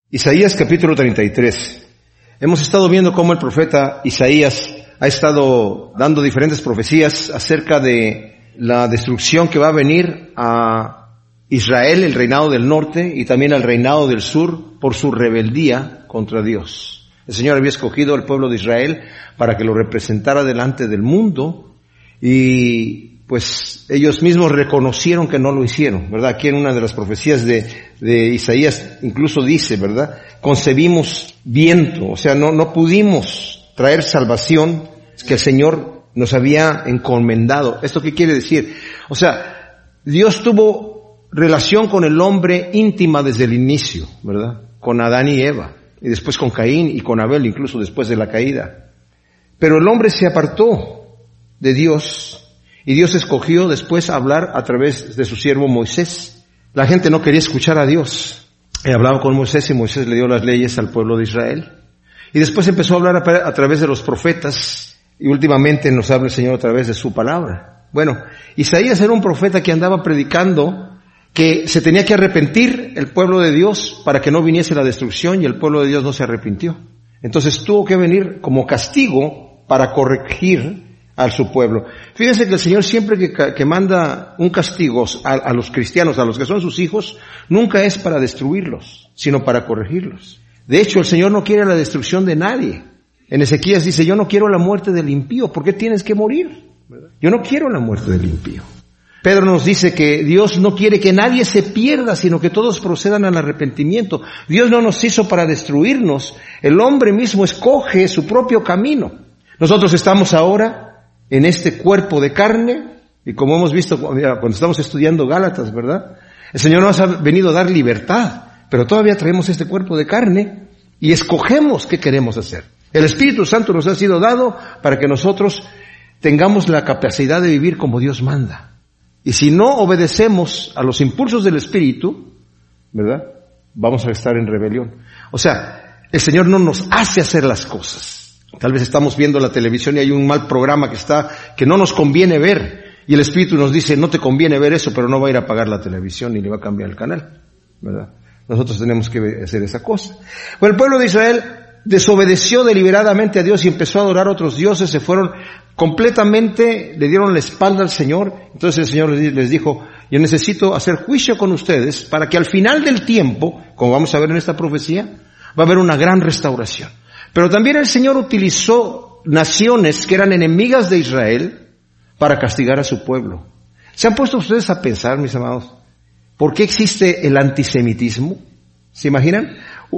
Isaías capítulo 33. Hemos estado viendo cómo el profeta Isaías ha estado dando diferentes profecías acerca de la destrucción que va a venir a Israel, el reinado del norte, y también al reinado del sur por su rebeldía contra Dios. El Señor había escogido al pueblo de Israel para que lo representara delante del mundo y pues ellos mismos reconocieron que no lo hicieron, ¿verdad? Aquí en una de las profecías de Isaías incluso dice, ¿verdad? Concebimos viento, o sea, no pudimos traer salvación que el Señor nos había encomendado. ¿Esto qué quiere decir? O sea, Dios tuvo relación con el hombre íntima desde el inicio, ¿verdad? Con Adán y Eva, y después con Caín y con Abel, incluso después de la caída. Pero el hombre se apartó de Dios, y Dios escogió después hablar a través de su siervo Moisés. La gente no quería escuchar a Dios. Él hablaba con Moisés y Moisés le dio las leyes al pueblo de Israel. Y después empezó a hablar a través de los profetas y últimamente nos habla el Señor a través de su palabra. Bueno, Isaías era un profeta que andaba predicando que se tenía que arrepentir el pueblo de Dios para que no viniese la destrucción y el pueblo de Dios no se arrepintió. Entonces tuvo que venir como castigo para corregir a su pueblo. Fíjense que el Señor siempre que manda un castigo a los cristianos, a los que son sus hijos, nunca es para destruirlos, sino para corregirlos. De hecho, el Señor no quiere la destrucción de nadie. En Ezequías dice, yo no quiero la muerte del impío. ¿Por qué tienes que morir? Yo no quiero la muerte del impío. Pedro nos dice que Dios no quiere que nadie se pierda, sino que todos procedan al arrepentimiento. Dios no nos hizo para destruirnos. El hombre mismo escoge su propio camino. Nosotros estamos ahora en este cuerpo de carne, y como hemos visto cuando estamos estudiando Gálatas, ¿verdad? El Señor nos ha venido a dar libertad, pero todavía traemos este cuerpo de carne y escogemos qué queremos hacer. El Espíritu Santo nos ha sido dado para que nosotros tengamos la capacidad de vivir como Dios manda. Y si no obedecemos a los impulsos del Espíritu, ¿verdad? Vamos a estar en rebelión. O sea, el Señor no nos hace hacer las cosas. Tal vez estamos viendo la televisión y hay un mal programa que no nos conviene ver. Y el Espíritu nos dice, no te conviene ver eso, pero no va a ir a apagar la televisión ni le va a cambiar el canal, ¿verdad? Nosotros tenemos que hacer esa cosa. Bueno, el pueblo de Israel desobedeció deliberadamente a Dios y empezó a adorar a otros dioses, se fueron completamente, le dieron la espalda al Señor. Entonces el Señor les dijo, yo necesito hacer juicio con ustedes para que al final del tiempo, como vamos a ver en esta profecía, va a haber una gran restauración. Pero también el Señor utilizó naciones que eran enemigas de Israel para castigar a su pueblo. ¿Se han puesto ustedes a pensar, mis amados, por qué existe el antisemitismo? ¿Se imaginan?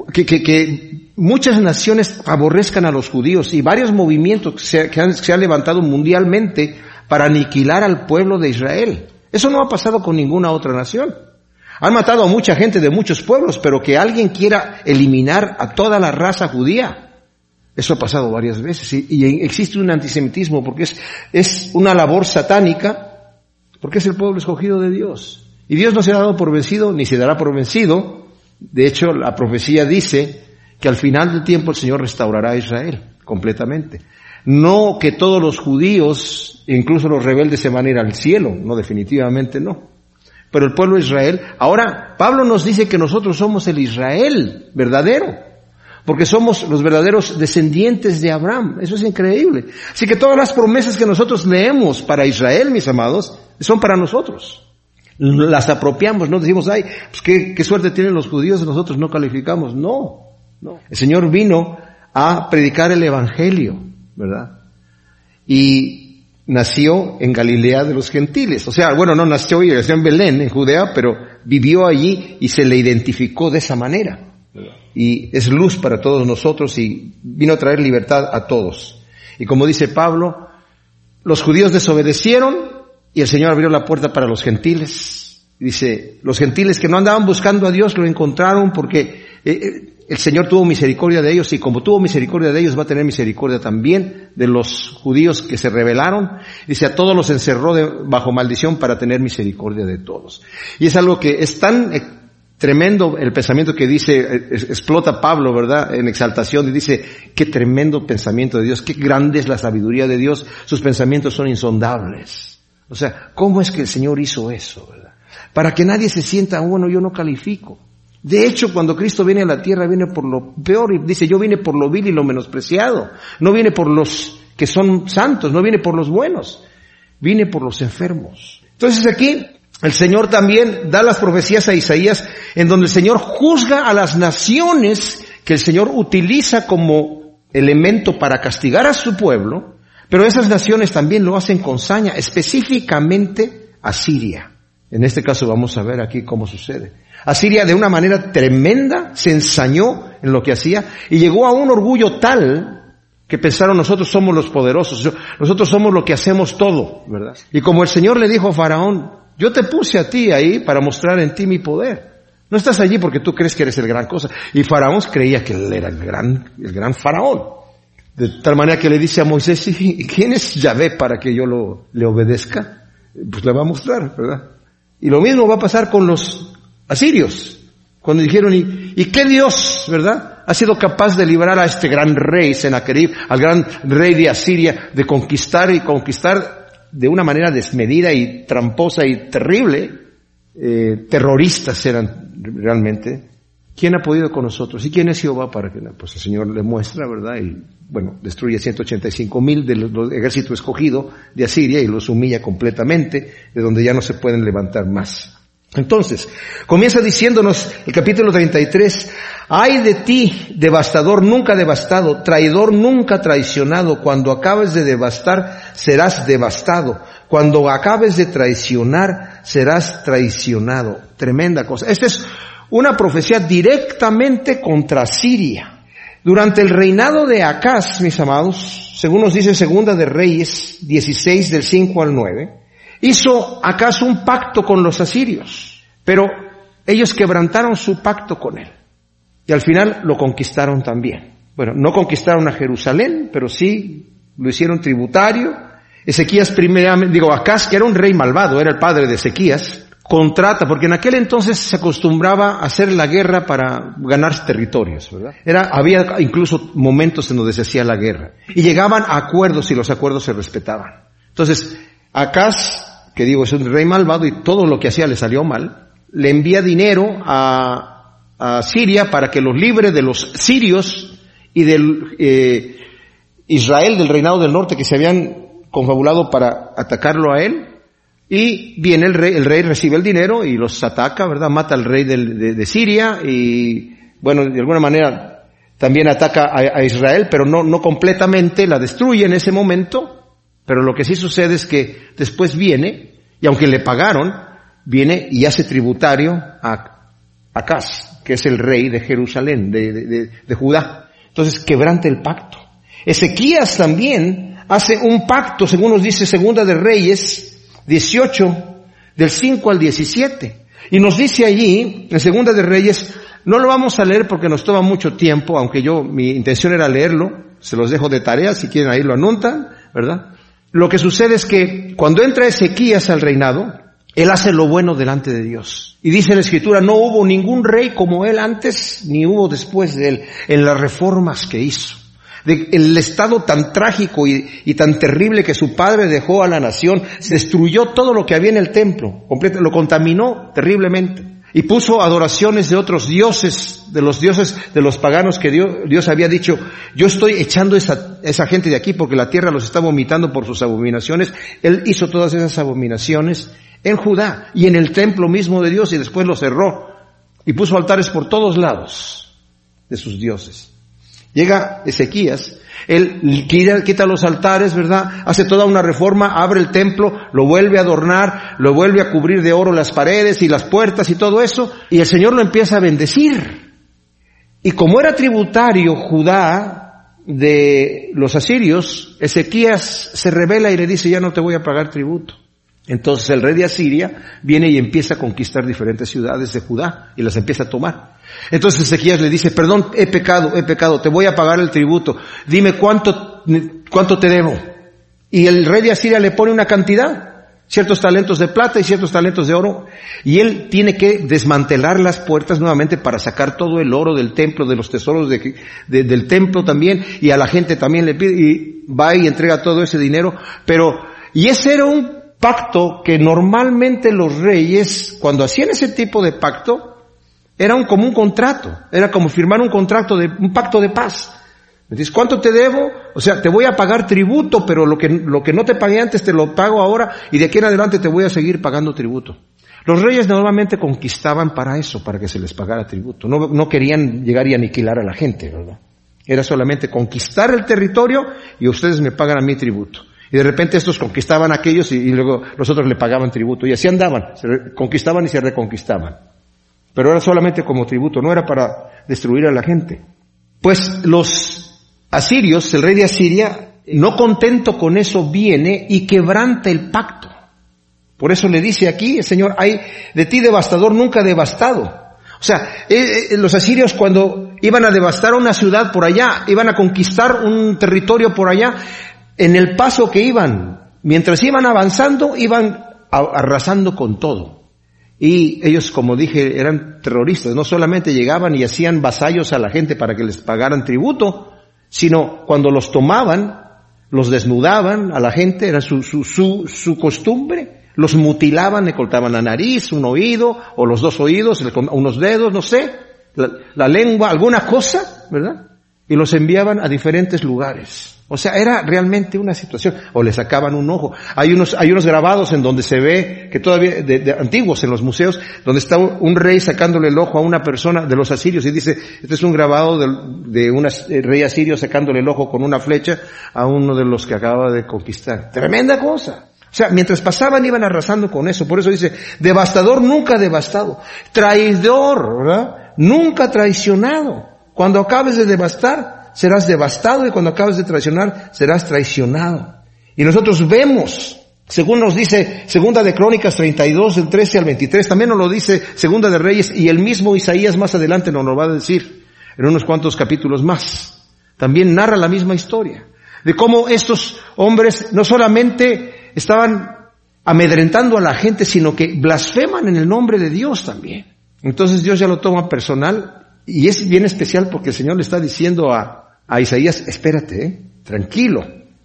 Que muchas naciones aborrezcan a los judíos y varios movimientos que se han levantado mundialmente para aniquilar al pueblo de Israel. Eso no ha pasado con ninguna otra nación. Han matado a mucha gente de muchos pueblos, pero que alguien quiera eliminar a toda la raza judía, eso ha pasado varias veces. Y existe un antisemitismo porque es una labor satánica, porque es el pueblo escogido de Dios. Y Dios no se ha dado por vencido, ni se dará por vencido. De hecho, la profecía dice que al final del tiempo el Señor restaurará a Israel completamente. No que todos los judíos, incluso los rebeldes, se van a ir al cielo. No, definitivamente no. Pero el pueblo de Israel, ahora Pablo nos dice que nosotros somos el Israel verdadero, porque somos los verdaderos descendientes de Abraham. Eso es increíble. Así que todas las promesas que nosotros leemos para Israel, mis amados, son para nosotros. Las apropiamos, no decimos, ay, pues qué suerte tienen los judíos, nosotros no calificamos. No. El Señor vino a predicar el Evangelio, ¿verdad? Y nació en Galilea de los gentiles. O sea, bueno, no nació en Belén, en Judea, pero vivió allí y se le identificó de esa manera. Y es luz para todos nosotros y vino a traer libertad a todos. Y como dice Pablo, los judíos desobedecieron y el Señor abrió la puerta para los gentiles. Dice, los gentiles que no andaban buscando a Dios lo encontraron porque el Señor tuvo misericordia de ellos y como tuvo misericordia de ellos va a tener misericordia también de los judíos que se rebelaron. Dice, a todos los encerró bajo maldición para tener misericordia de todos. Y es algo que es tan tremendo el pensamiento que dice, explota Pablo, ¿verdad? En exaltación y dice, qué tremendo pensamiento de Dios, qué grande es la sabiduría de Dios, sus pensamientos son insondables. O sea, ¿cómo es que el Señor hizo eso, verdad? Para que nadie se sienta, bueno, yo no califico. De hecho, cuando Cristo viene a la tierra, viene por lo peor y dice, yo vine por lo vil y lo menospreciado. No viene por los que son santos, no viene por los buenos, viene por los enfermos. Entonces aquí el Señor también da las profecías a Isaías, en donde el Señor juzga a las naciones que el Señor utiliza como elemento para castigar a su pueblo, pero esas naciones también lo hacen con saña, específicamente Asiria. En este caso vamos a ver aquí cómo sucede. Asiria de una manera tremenda se ensañó en lo que hacía y llegó a un orgullo tal que pensaron nosotros somos los poderosos, nosotros somos lo que hacemos todo, ¿verdad? Y como el Señor le dijo a Faraón, yo te puse a ti ahí para mostrar en ti mi poder. No estás allí porque tú crees que eres el gran cosa. Y Faraón creía que él era el gran Faraón. De tal manera que le dice a Moisés, ¿y quién es Yahvé para que yo le obedezca? Pues le va a mostrar, ¿verdad? Y lo mismo va a pasar con los asirios. Cuando dijeron, ¿y qué Dios, verdad? Ha sido capaz de librar a este gran rey, Sennacherib, al gran rey de Asiria, de conquistar de una manera desmedida y tramposa y terrible. Terroristas eran realmente. ¿Quién ha podido con nosotros? ¿Y quién es Jehová para que? Pues el Señor le muestra, ¿verdad? Y bueno, destruye 185,000 del ejército escogido de Asiria y los humilla completamente, de donde ya no se pueden levantar más. Entonces, comienza diciéndonos el capítulo 33, ay de ti, devastador nunca devastado, traidor nunca traicionado, cuando acabes de devastar, serás devastado, cuando acabes de traicionar, serás traicionado. Tremenda cosa. Esta es una profecía directamente contra Siria. Durante el reinado de Acaz, mis amados, según nos dice Segunda de Reyes 16 del 5 al 9, hizo Acaz un pacto con los asirios, pero ellos quebrantaron su pacto con él. Y al final lo conquistaron también. Bueno, no conquistaron a Jerusalén, pero sí lo hicieron tributario. Acaz, que era un rey malvado, era el padre de Ezequías, contrata, porque en aquel entonces se acostumbraba a hacer la guerra para ganar territorios, ¿verdad? Había incluso momentos en donde se hacía la guerra. Y llegaban a acuerdos y los acuerdos se respetaban. Entonces, Acaz, que es un rey malvado y todo lo que hacía le salió mal, le envía dinero a Siria para que los libre de los sirios y del Israel, del reinado del norte, que se habían confabulado para atacarlo a él. Y viene el rey recibe el dinero y los ataca, ¿verdad? Mata al rey de Siria y, bueno, de alguna manera también ataca a Israel, pero no completamente, la destruye en ese momento. Pero lo que sí sucede es que después viene, y aunque le pagaron, viene y hace tributario a Acaz, que es el rey de Jerusalén, de Judá. Entonces quebranta el pacto. Ezequías también hace un pacto, según nos dice Segunda de Reyes 18, del 5 al 17. Y nos dice allí, en Segunda de Reyes, no lo vamos a leer porque nos toma mucho tiempo, aunque mi intención era leerlo, se los dejo de tarea, si quieren ahí lo anotan, ¿verdad? Lo que sucede es que cuando entra Ezequías al reinado, él hace lo bueno delante de Dios. Y dice la Escritura, no hubo ningún rey como él antes, ni hubo después de él, en las reformas que hizo. El estado tan trágico y tan terrible que su padre dejó a la nación, se destruyó todo lo que había en el templo, lo contaminó terriblemente. Y puso adoraciones de otros dioses, de los paganos que Dios había dicho, yo estoy echando esa gente de aquí porque la tierra los está vomitando por sus abominaciones. Él hizo todas esas abominaciones en Judá y en el templo mismo de Dios y después lo cerró y puso altares por todos lados de sus dioses. Llega Ezequías, él quita los altares, ¿verdad? Hace toda una reforma, abre el templo, lo vuelve a adornar, lo vuelve a cubrir de oro las paredes y las puertas y todo eso, y el Señor lo empieza a bendecir. Y como era tributario Judá de los asirios, Ezequías se rebela y le dice, ya no te voy a pagar tributo. Entonces el rey de Asiria viene y empieza a conquistar diferentes ciudades de Judá y las empieza a tomar. Entonces Ezequías le dice, perdón, he pecado, te voy a pagar el tributo. Dime cuánto te debo. Y el rey de Asiria le pone una cantidad, ciertos talentos de plata y ciertos talentos de oro, y él tiene que desmantelar las puertas nuevamente para sacar todo el oro del templo, de los tesoros del templo también, y a la gente también le pide, y va y entrega todo ese dinero, y ese era un pacto que normalmente los reyes, cuando hacían ese tipo de pacto, Era como un contrato, era como firmar un pacto de paz. Me dices, ¿cuánto te debo? O sea, te voy a pagar tributo, pero lo que no te pagué antes te lo pago ahora, y de aquí en adelante te voy a seguir pagando tributo. Los reyes normalmente conquistaban para eso, para que se les pagara tributo. No querían llegar y aniquilar a la gente, ¿verdad? Era solamente conquistar el territorio y ustedes me pagan a mí tributo. Y de repente estos conquistaban a aquellos y luego los otros le pagaban tributo. Y así andaban, se conquistaban y se reconquistaban. Pero era solamente como tributo, no era para destruir a la gente. Pues los asirios, el rey de Asiria, no contento con eso, viene y quebranta el pacto. Por eso le dice aquí el Señor, hay de ti devastador nunca devastado. O sea, los asirios cuando iban a devastar una ciudad por allá, iban a conquistar un territorio por allá, en el paso que iban, mientras iban avanzando, iban arrasando con todo. Y ellos, como dije, eran terroristas, no solamente llegaban y hacían vasallos a la gente para que les pagaran tributo, sino cuando los tomaban, los desnudaban a la gente, era su costumbre, los mutilaban, le cortaban la nariz, un oído, o los dos oídos, unos dedos, no sé, la lengua, alguna cosa, ¿verdad? Y los enviaban a diferentes lugares. O sea, era realmente una situación. O le sacaban un ojo. Hay unos grabados en donde se ve, que todavía, de antiguos en los museos, donde está un rey sacándole el ojo a una persona de los asirios y dice, este es un grabado de un rey asirio sacándole el ojo con una flecha a uno de los que acaba de conquistar. Tremenda cosa. O sea, mientras pasaban iban arrasando con eso. Por eso dice, devastador nunca devastado. Traidor, ¿verdad? Nunca traicionado. Cuando acabes de devastar, serás devastado, y cuando acabes de traicionar, serás traicionado. Y nosotros vemos, según nos dice Segunda de Crónicas 32, del 13 al 23, también nos lo dice Segunda de Reyes, y el mismo Isaías más adelante nos lo va a decir, en unos cuantos capítulos más. También narra la misma historia, de cómo estos hombres no solamente estaban amedrentando a la gente, sino que blasfeman en el nombre de Dios también. Entonces Dios ya lo toma personal, y es bien especial porque el Señor le está diciendo a Isaías, espérate, tranquilo,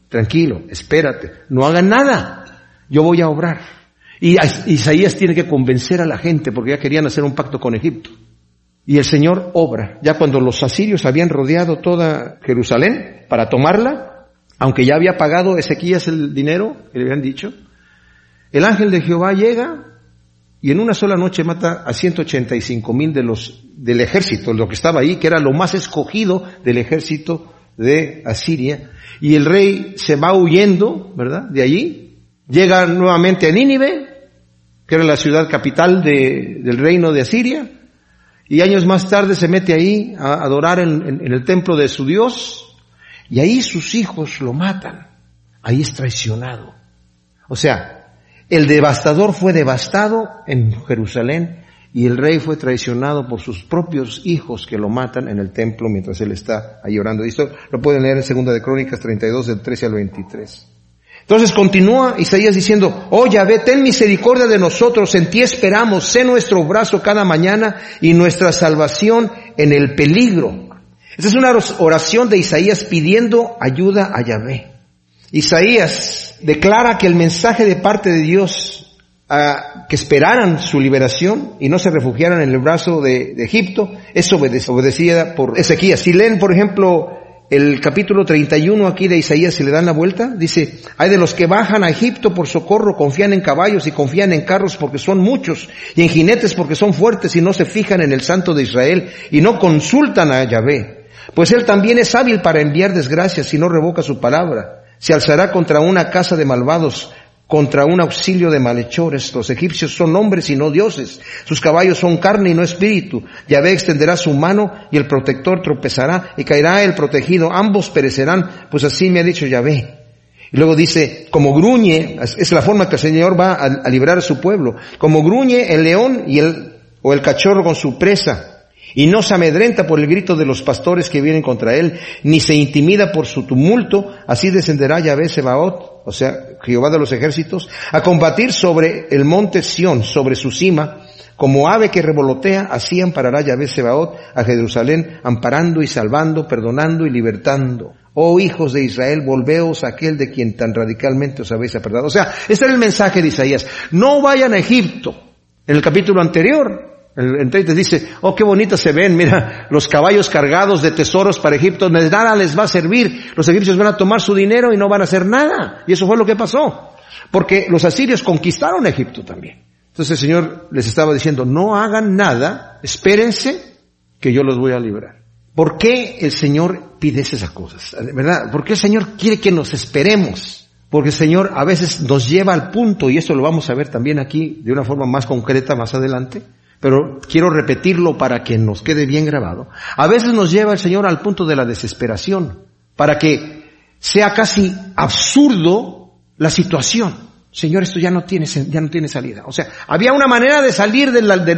espérate, no hagan nada, yo voy a obrar. Y Isaías tiene que convencer a la gente porque ya querían hacer un pacto con Egipto. Y el Señor obra. Ya cuando los asirios habían rodeado toda Jerusalén para tomarla, aunque ya había pagado Ezequías el dinero que le habían dicho, el ángel de Jehová llega y en una sola noche mata a 185,000 del ejército, lo que estaba ahí, que era lo más escogido del ejército de Asiria. Y el rey se va huyendo, ¿verdad?, de allí. Llega nuevamente a Nínive, que era la ciudad capital del reino de Asiria. Y años más tarde se mete ahí a adorar en el templo de su Dios. Y ahí sus hijos lo matan. Ahí es traicionado. O sea, el devastador fue devastado en Jerusalén y el rey fue traicionado por sus propios hijos que lo matan en el templo mientras él está ahí orando. Y esto lo pueden leer en Segunda de Crónicas 32 del 13 al 23. Entonces continúa Isaías diciendo, oh Yahvé, ten misericordia de nosotros, en ti esperamos, sé nuestro brazo cada mañana y nuestra salvación en el peligro. Esta es una oración de Isaías pidiendo ayuda a Yahvé. Isaías declara que el mensaje de parte de Dios, que esperaran su liberación y no se refugiaran en el brazo de Egipto, es obedecida por Ezequías. Si leen, por ejemplo, el capítulo 31 aquí de Isaías, si le dan la vuelta, dice, hay de los que bajan a Egipto por socorro, confían en caballos y confían en carros porque son muchos, y en jinetes porque son fuertes y no se fijan en el Santo de Israel y no consultan a Yahvé. Pues él también es hábil para enviar desgracias y no revoca su palabra. Se alzará contra una casa de malvados, contra un auxilio de malhechores. Los egipcios son hombres y no dioses. Sus caballos son carne y no espíritu. Yahvé extenderá su mano y el protector tropezará y caerá el protegido. Ambos perecerán, pues así me ha dicho Yahvé. Y luego dice, como gruñe, es la forma que el Señor va a librar a su pueblo. Como gruñe el león o el cachorro con su presa. Y no se amedrenta por el grito de los pastores que vienen contra él, ni se intimida por su tumulto, así descenderá Yahvé Sebaot, o sea, Jehová de los ejércitos, a combatir sobre el monte Sión, sobre su cima, como ave que revolotea, así amparará Yahvé Sebaot a Jerusalén, amparando y salvando, perdonando y libertando. Oh hijos de Israel, volveos a aquel de quien tan radicalmente os habéis apartado. O sea, este era el mensaje de Isaías. No vayan a Egipto. En el capítulo anterior, El 30 dice, oh, qué bonitas se ven, mira, los caballos cargados de tesoros para Egipto, nada les va a servir. Los egipcios van a tomar su dinero y no van a hacer nada. Y eso fue lo que pasó. Porque los asirios conquistaron Egipto también. Entonces el Señor les estaba diciendo, no hagan nada, espérense que yo los voy a librar. ¿Por qué el Señor pide esas cosas? ¿Verdad? ¿Por qué el Señor quiere que nos esperemos? Porque el Señor a veces nos lleva al punto, y esto lo vamos a ver también aquí de una forma más concreta más adelante, pero quiero repetirlo para que nos quede bien grabado. A veces nos lleva el Señor al punto de la desesperación, para que sea casi absurdo la situación. Señor, esto ya no tiene salida. O sea, había una manera de salir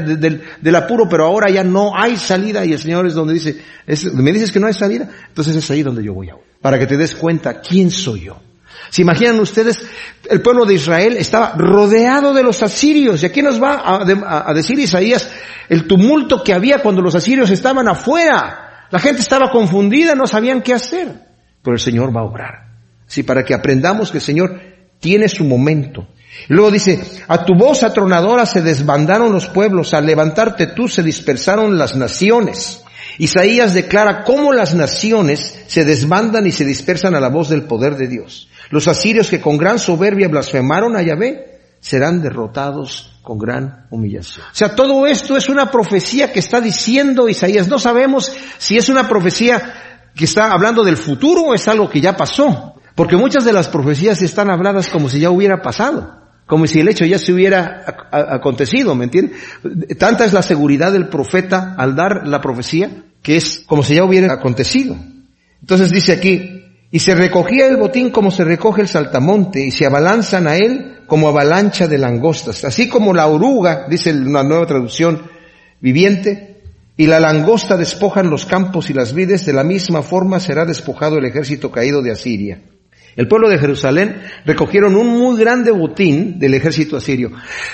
del apuro, pero ahora ya no hay salida, y el Señor es donde dice, me dices que no hay salida, entonces es ahí donde yo voy ahora. Para que te des cuenta quién soy yo. ¿Se imaginan ustedes? El pueblo de Israel estaba rodeado de los asirios, y aquí nos va a decir Isaías el tumulto que había cuando los asirios estaban afuera. La gente estaba confundida, no sabían qué hacer. Pero el Señor va a obrar. Sí, para que aprendamos que el Señor tiene su momento. Luego dice, a tu voz atronadora se desbandaron los pueblos, al levantarte tú se dispersaron las naciones. Isaías declara cómo las naciones se desbandan y se dispersan a la voz del poder de Dios. Los asirios que con gran soberbia blasfemaron a Yahvé serán derrotados con gran humillación. O sea, todo esto es una profecía que está diciendo Isaías. No sabemos si es una profecía que está hablando del futuro o es algo que ya pasó. Porque muchas de las profecías están habladas como si ya hubiera pasado, como si el hecho ya se hubiera acontecido, ¿me entienden? Tanta es la seguridad del profeta al dar la profecía que es como si ya hubiera acontecido. Entonces dice aquí, y se recogía el botín como se recoge el saltamonte, y se abalanzan a él como avalancha de langostas, así como la oruga, dice una nueva traducción viviente, y la langosta despojan los campos y las vides, de la misma forma será despojado el ejército caído de Asiria. El pueblo de Jerusalén recogieron un muy grande botín del ejército asirio.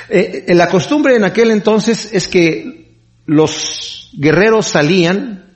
La costumbre en aquel entonces es que los guerreros salían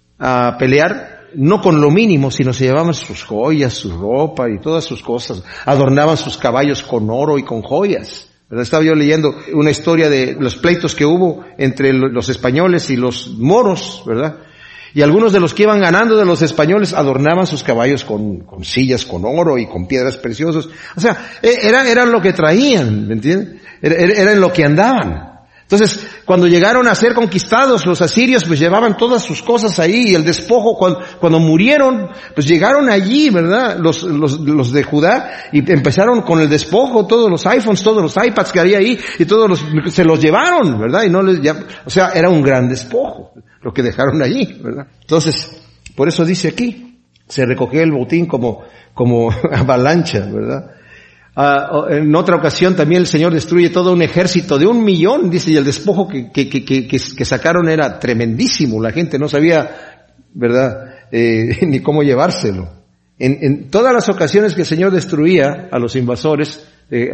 a pelear no con lo mínimo, sino se llevaban sus joyas, su ropa y todas sus cosas. Adornaban sus caballos con oro y con joyas. ¿Verdad? Estaba yo leyendo una historia de los pleitos que hubo entre los españoles y los moros, ¿verdad? Y algunos de los que iban ganando de los españoles adornaban sus caballos con sillas, con oro y con piedras preciosas. O sea, era lo que traían, ¿me entienden? Era en lo que andaban. Entonces, cuando llegaron a ser conquistados los asirios, pues llevaban todas sus cosas ahí, y el despojo, cuando murieron, pues llegaron allí, ¿verdad? Los de Judá, y empezaron con el despojo, todos los iPhones, todos los iPads que había ahí, y se los llevaron, ¿verdad? O sea, era un gran despojo lo que dejaron allí, ¿verdad? Entonces, por eso dice aquí, se recogió el botín como avalancha, ¿verdad? En otra ocasión también el Señor destruye todo un ejército de 1,000,000, dice, y el despojo que sacaron era tremendísimo, la gente no sabía, ¿verdad?, ni cómo llevárselo. En todas las ocasiones que el Señor destruía a los invasores,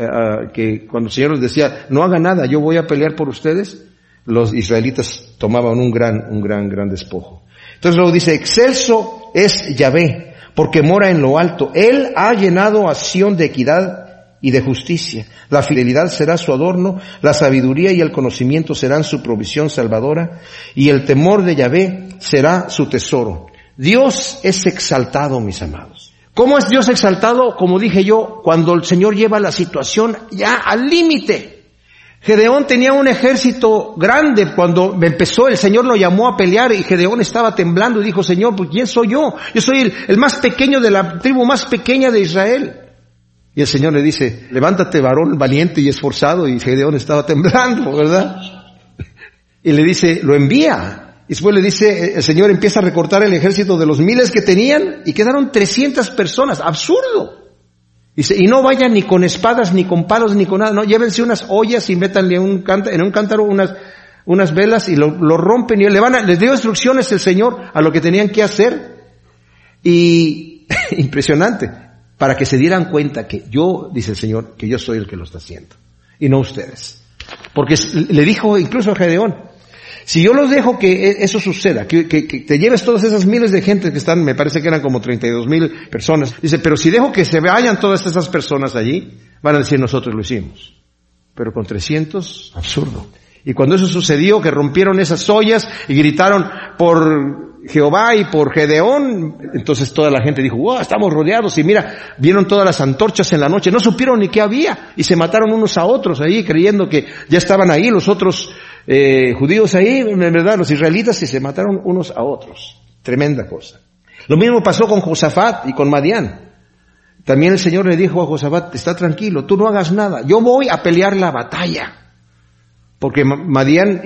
que cuando el Señor les decía, no hagan nada, yo voy a pelear por ustedes, los israelitas tomaban un gran despojo. Entonces luego dice, excelso es Yahvé, porque mora en lo alto. Él ha llenado a Sión de equidad y de justicia. La fidelidad será su adorno, la sabiduría y el conocimiento serán su provisión salvadora, y el temor de Yahvé será su tesoro. Dios es exaltado, mis amados. ¿Cómo es Dios exaltado? Como dije yo, cuando el Señor lleva la situación ya al límite. Gedeón tenía un ejército grande. Cuando empezó, el Señor lo llamó a pelear y Gedeón estaba temblando y dijo, Señor, pues ¿quién soy yo? Yo soy el más pequeño de la tribu más pequeña de Israel. Y el Señor le dice, levántate, varón valiente y esforzado, y Gedeón estaba temblando, ¿verdad? Y le dice, lo envía. Y después le dice, el Señor empieza a recortar el ejército de los miles que tenían y quedaron 300 personas. ¡Absurdo! Dice, y no vayan ni con espadas, ni con palos, ni con nada, no, llévense unas ollas y métanle en un cántaro unas velas y lo rompen, y les dio instrucciones el Señor a lo que tenían que hacer. Y impresionante, para que se dieran cuenta que yo, dice el Señor, que yo soy el que lo está haciendo, y no ustedes. Porque le dijo incluso a Gedeón, si yo los dejo que eso suceda, que te lleves todas esas miles de gente que están, me parece que eran como 32,000 personas, dice, pero si dejo que se vayan todas esas personas allí, van a decir, nosotros lo hicimos. Pero con 300, absurdo. Y cuando eso sucedió, que rompieron esas ollas y gritaron por Jehová y por Gedeón, entonces toda la gente dijo, wow, estamos rodeados. Y mira, vieron todas las antorchas en la noche, no supieron ni qué había, y se mataron unos a otros ahí, creyendo que ya estaban ahí los otros judíos ahí, en verdad, los israelitas, y se mataron unos a otros. Tremenda cosa. Lo mismo pasó con Josafat y con Madián. También el Señor le dijo a Josafat, está tranquilo, tú no hagas nada, yo voy a pelear la batalla. Porque Madián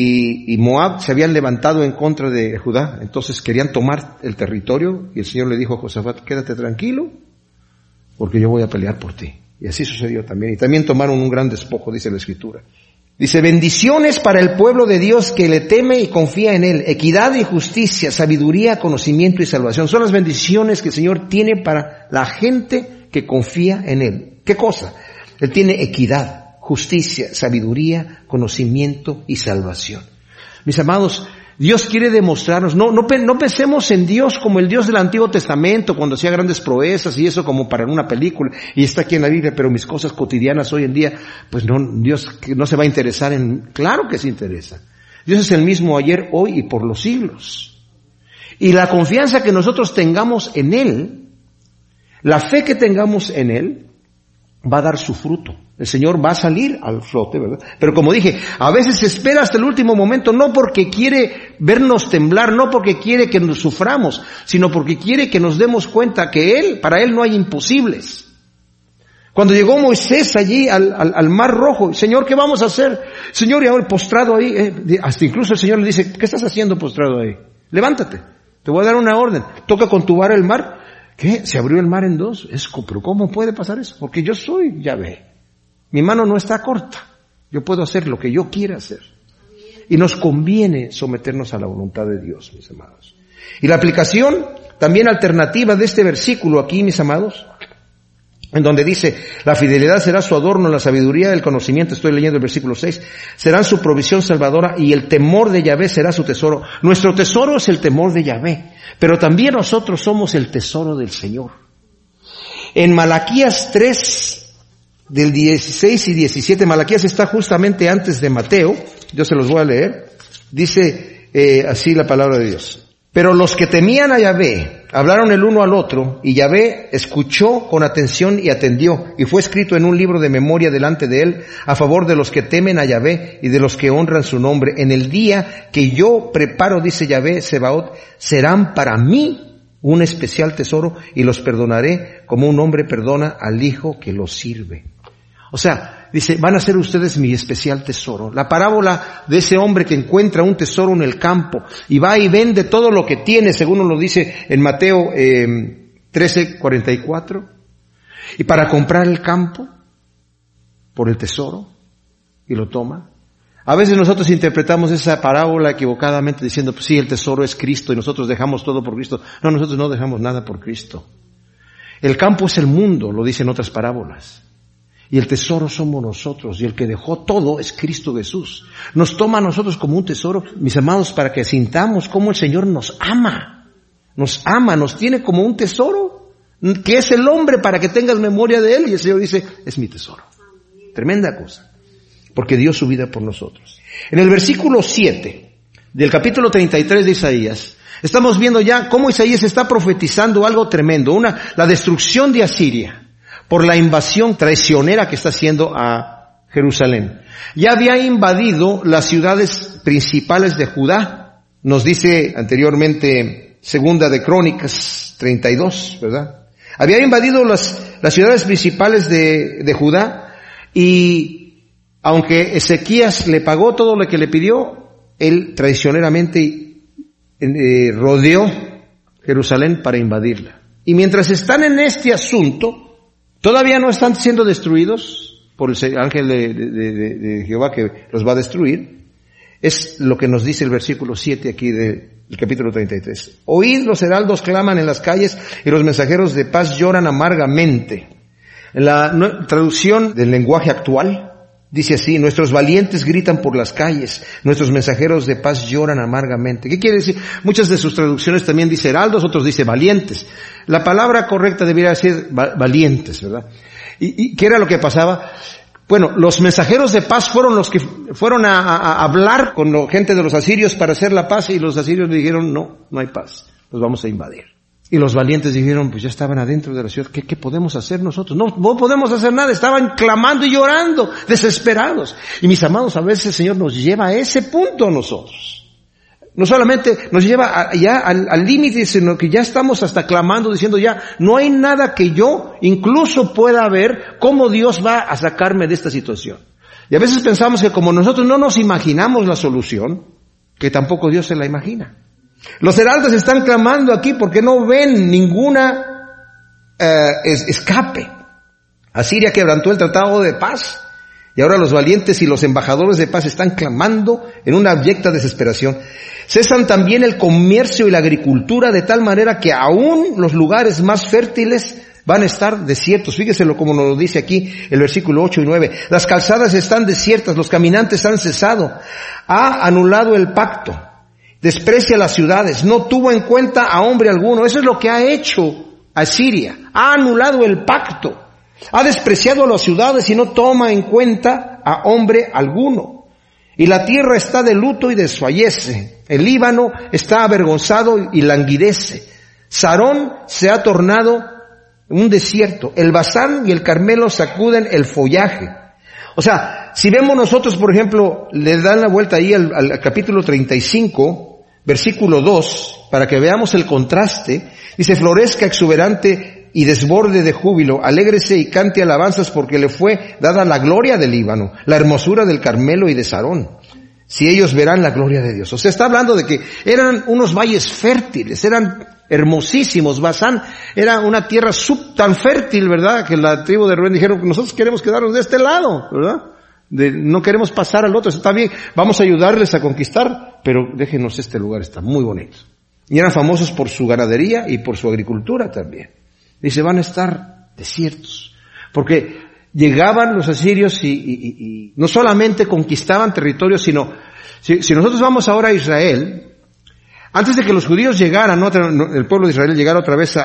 y Moab se habían levantado en contra de Judá, entonces querían tomar el territorio, y el Señor le dijo a Josafat, quédate tranquilo, porque yo voy a pelear por ti. Y así sucedió también. Y también tomaron un gran despojo, dice la Escritura. Dice, bendiciones para el pueblo de Dios que le teme y confía en Él. Equidad y justicia, sabiduría, conocimiento y salvación. Son las bendiciones que el Señor tiene para la gente que confía en Él. ¿Qué cosa? Él tiene equidad, justicia, sabiduría, conocimiento y salvación. Mis amados, Dios quiere demostrarnos, no pensemos en Dios como el Dios del Antiguo Testamento, cuando hacía grandes proezas y eso como para una película, y está aquí en la Biblia, pero mis cosas cotidianas hoy en día, pues no, Dios no se va a interesar en, claro que se interesa. Dios es el mismo ayer, hoy y por los siglos. Y la confianza que nosotros tengamos en Él, la fe que tengamos en Él, va a dar su fruto. El Señor va a salir al flote, ¿verdad? Pero como dije, a veces se espera hasta el último momento, no porque quiere vernos temblar, no porque quiere que nos suframos, sino porque quiere que nos demos cuenta que para Él no hay imposibles. Cuando llegó Moisés allí al Mar Rojo, Señor, ¿qué vamos a hacer? Señor, y ahora postrado ahí, hasta incluso el Señor le dice, ¿qué estás haciendo postrado ahí? Levántate, te voy a dar una orden, toca con tu vara el mar. ¿Qué? Se abrió el mar en dos. Pero ¿cómo puede pasar eso? Porque yo soy Yahvé. Mi mano no está corta. Yo puedo hacer lo que yo quiera hacer. Y nos conviene someternos a la voluntad de Dios, mis amados. Y la aplicación también alternativa de este versículo aquí, mis amados, en donde dice, la fidelidad será su adorno, la sabiduría del conocimiento, estoy leyendo el versículo 6, serán su provisión salvadora y el temor de Yahvé será su tesoro. Nuestro tesoro es el temor de Yahvé, pero también nosotros somos el tesoro del Señor. En Malaquías 3, del 16 y 17, Malaquías está justamente antes de Mateo, yo se los voy a leer, dice así la palabra de Dios. Pero los que temían a Yahvé hablaron el uno al otro, y Yahvé escuchó con atención y atendió, y fue escrito en un libro de memoria delante de él, a favor de los que temen a Yahvé y de los que honran su nombre. En el día que yo preparo, dice Yahvé Sebaot, serán para mí un especial tesoro, y los perdonaré como un hombre perdona al hijo que los sirve. O sea, dice, van a ser ustedes mi especial tesoro. La parábola de ese hombre que encuentra un tesoro en el campo y va y vende todo lo que tiene, según nos lo dice en Mateo 13:44, y para comprar el campo por el tesoro, y lo toma. A veces nosotros interpretamos esa parábola equivocadamente diciendo, pues sí, el tesoro es Cristo y nosotros dejamos todo por Cristo. No, nosotros no dejamos nada por Cristo. El campo es el mundo, lo dicen otras parábolas. Y el tesoro somos nosotros, y el que dejó todo es Cristo Jesús. Nos toma a nosotros como un tesoro, mis amados, para que sintamos cómo el Señor nos ama, nos tiene como un tesoro, que es el hombre para que tengas memoria de Él, y el Señor dice, es mi tesoro. Tremenda cosa, porque dio su vida por nosotros. En el versículo 7 del capítulo 33 de Isaías, estamos viendo ya cómo Isaías está profetizando algo tremendo, la destrucción de Asiria, por la invasión traicionera que está haciendo a Jerusalén. Ya había invadido las ciudades principales de Judá. Nos dice anteriormente Segunda de Crónicas 32, ¿verdad? Había invadido las ciudades principales de Judá, y aunque Ezequías le pagó todo lo que le pidió, él traicioneramente rodeó Jerusalén para invadirla. Y mientras están en este asunto, todavía no están siendo destruidos por el ángel de Jehová que los va a destruir. Es lo que nos dice el versículo 7 aquí del capítulo 33. Oíd, los heraldos claman en las calles y los mensajeros de paz lloran amargamente. En la traducción del lenguaje actual dice así, nuestros valientes gritan por las calles, nuestros mensajeros de paz lloran amargamente. ¿Qué quiere decir? Muchas de sus traducciones también dice heraldos, otros dice valientes. La palabra correcta debería ser valientes, ¿verdad? ¿Y qué era lo que pasaba? Bueno, los mensajeros de paz fueron los que fueron a hablar con la gente de los asirios para hacer la paz, y los asirios le dijeron, no hay paz, los vamos a invadir. Y los valientes dijeron, pues ya estaban adentro de la ciudad, ¿qué podemos hacer nosotros? No podemos hacer nada, estaban clamando y llorando, desesperados. Y mis amados, a veces el Señor nos lleva a ese punto a nosotros. No solamente nos lleva ya al límite, sino que ya estamos hasta clamando, diciendo ya, no hay nada que yo incluso pueda ver cómo Dios va a sacarme de esta situación. Y a veces pensamos que como nosotros no nos imaginamos la solución, que tampoco Dios se la imagina. Los heraldos están clamando aquí porque no ven ninguna escape. Asiria quebrantó el tratado de paz, y ahora los valientes y los embajadores de paz están clamando en una abyecta desesperación. Cesan también el comercio y la agricultura, de tal manera que aún los lugares más fértiles van a estar desiertos. Fíjeselo como nos lo dice aquí el versículo 8 y 9. Las calzadas están desiertas, los caminantes han cesado. Ha anulado el pacto, desprecia las ciudades, no tuvo en cuenta a hombre alguno. Eso es lo que ha hecho Asiria. Ha anulado el pacto, ha despreciado a las ciudades y no toma en cuenta a hombre alguno. Y la tierra está de luto y desfallece. El Líbano está avergonzado y languidece. Sarón se ha tornado un desierto. El Basán y el Carmelo sacuden el follaje. O sea, si vemos nosotros, por ejemplo, le dan la vuelta ahí al capítulo 35, versículo 2, para que veamos el contraste. Dice, florezca exuberante y desborde de júbilo, alégrese y cante alabanzas, porque le fue dada la gloria del Líbano, la hermosura del Carmelo y de Sarón. Si ellos verán la gloria de Dios. O sea, está hablando de que eran unos valles fértiles, eran hermosísimos. Basán era una tierra tan fértil, ¿verdad? Que la tribu de Rubén dijeron, nosotros queremos quedarnos de este lado, ¿verdad? No queremos pasar al otro. Está bien, vamos a ayudarles a conquistar, pero déjenos este lugar, está muy bonito. Y eran famosos por su ganadería y por su agricultura también. Dice, van a estar desiertos, porque llegaban los asirios y no solamente conquistaban territorios, sino, si nosotros vamos ahora a Israel, antes de que los judíos llegaran, el pueblo de Israel llegara otra vez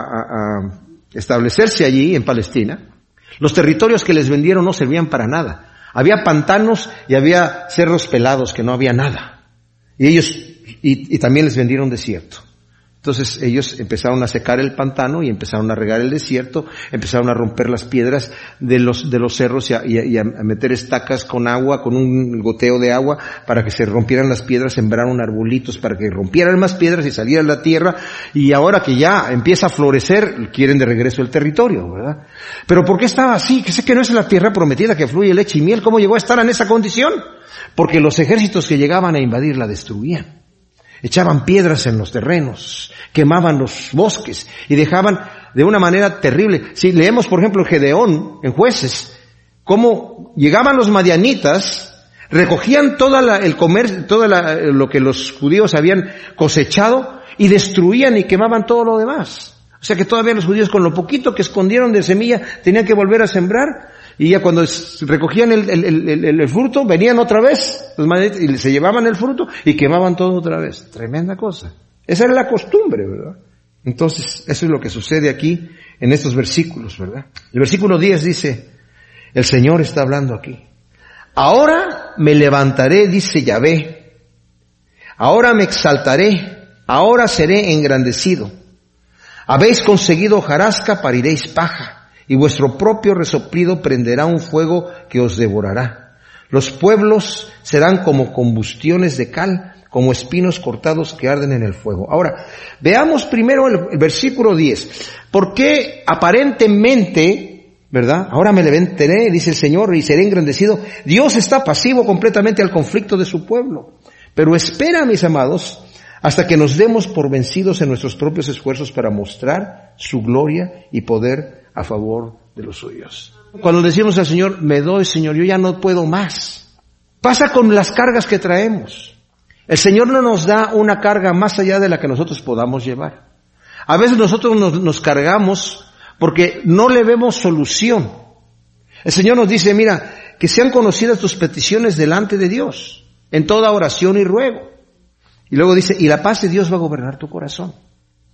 a establecerse allí en Palestina, los territorios que les vendieron no servían para nada. Había pantanos y había cerros pelados que no había nada. Y ellos, y también les vendieron desierto. Entonces ellos empezaron a secar el pantano y empezaron a regar el desierto, empezaron a romper las piedras de los cerros y a meter estacas con agua, con un goteo de agua, para que se rompieran las piedras, sembraron arbolitos para que rompieran más piedras y salieran la tierra, y ahora que ya empieza a florecer, quieren de regreso el territorio, ¿verdad? Pero ¿por qué estaba así? Que sé que no es la tierra prometida que fluye leche y miel. ¿Cómo llegó a estar en esa condición? Porque los ejércitos que llegaban a invadir la destruían. Echaban piedras en los terrenos, quemaban los bosques y dejaban de una manera terrible. Si leemos, por ejemplo, Gedeón en Jueces, cómo llegaban los madianitas, recogían el comercio, lo que los judíos habían cosechado, y destruían y quemaban todo lo demás. O sea que todavía los judíos, con lo poquito que escondieron de semilla, tenían que volver a sembrar. Y ya cuando recogían el fruto, venían otra vez los madianitas y se llevaban el fruto y quemaban todo otra vez. Tremenda cosa. Esa era la costumbre, ¿verdad? Entonces, eso es lo que sucede aquí en estos versículos, ¿verdad? El versículo 10 dice, el Señor está hablando aquí. Ahora me levantaré, dice Yahvé. Ahora me exaltaré. Ahora seré engrandecido. Habéis conseguido hojarasca, pariréis paja. Y vuestro propio resoplido prenderá un fuego que os devorará. Los pueblos serán como combustiones de cal, como espinos cortados que arden en el fuego. Ahora, veamos primero el versículo 10. ¿Por qué aparentemente, verdad? Ahora me levantaré, dice el Señor, y seré engrandecido. Dios está pasivo completamente al conflicto de su pueblo. Pero espera, mis amados, hasta que nos demos por vencidos en nuestros propios esfuerzos para mostrar su gloria y poder a favor de los suyos. Cuando decimos al Señor, me doy, Señor, yo ya no puedo más. Pasa con las cargas que traemos. El Señor no nos da una carga más allá de la que nosotros podamos llevar. A veces nosotros nos cargamos porque no le vemos solución. El Señor nos dice, mira, que sean conocidas tus peticiones delante de Dios, en toda oración y ruego. Y luego dice, y la paz de Dios va a gobernar tu corazón.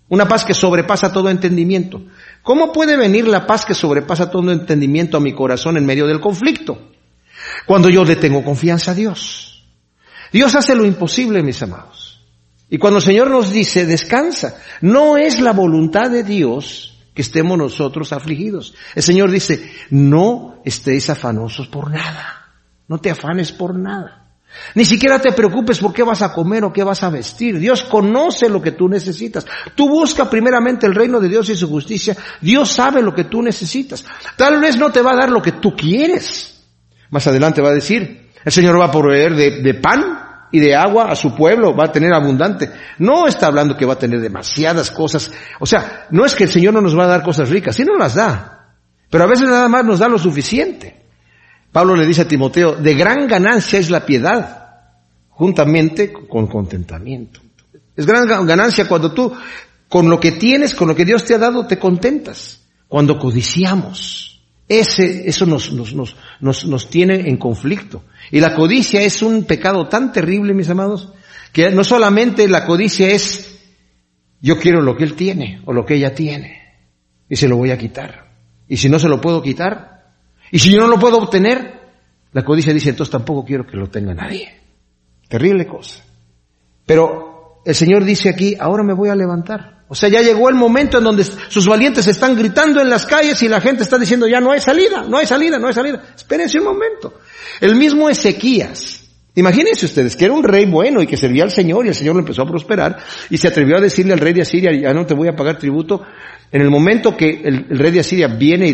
Una paz que sobrepasa todo entendimiento. ¿Cómo puede venir la paz que sobrepasa todo entendimiento a mi corazón en medio del conflicto? Cuando yo le tengo confianza a Dios. Dios hace lo imposible, mis amados. Y cuando el Señor nos dice, descansa, no es la voluntad de Dios que estemos nosotros afligidos. El Señor dice, no estéis afanosos por nada. No te afanes por nada. Ni siquiera te preocupes por qué vas a comer o qué vas a vestir. Dios conoce lo que tú necesitas. Tú busca primeramente el reino de Dios y su justicia. Dios sabe lo que tú necesitas. Tal vez no te va a dar lo que tú quieres. Más adelante va a decir, el Señor va a proveer de pan y de agua a su pueblo, va a tener abundante. No está hablando que va a tener demasiadas cosas. O sea, no es que el Señor no nos va a dar cosas ricas, sí nos las da. Pero a veces nada más nos da lo suficiente. Pablo le dice a Timoteo, de gran ganancia es la piedad, juntamente con contentamiento. Es gran ganancia cuando tú, con lo que tienes, con lo que Dios te ha dado, te contentas. Cuando codiciamos, eso nos tiene en conflicto. Y la codicia es un pecado tan terrible, mis amados, que no solamente la codicia es, yo quiero lo que él tiene, o lo que ella tiene, y se lo voy a quitar. Y si no se lo puedo quitar, y si yo no lo puedo obtener, la codicia dice, entonces tampoco quiero que lo tenga nadie. Terrible cosa. Pero el Señor dice aquí, ahora me voy a levantar. O sea, ya llegó el momento en donde sus valientes están gritando en las calles y la gente está diciendo, ya no hay salida, no hay salida, no hay salida. Espérense un momento. El mismo Ezequías, imagínense ustedes, que era un rey bueno y que servía al Señor y el Señor lo empezó a prosperar y se atrevió a decirle al rey de Asiria, ya no te voy a pagar tributo. En el momento que el rey de Asiria viene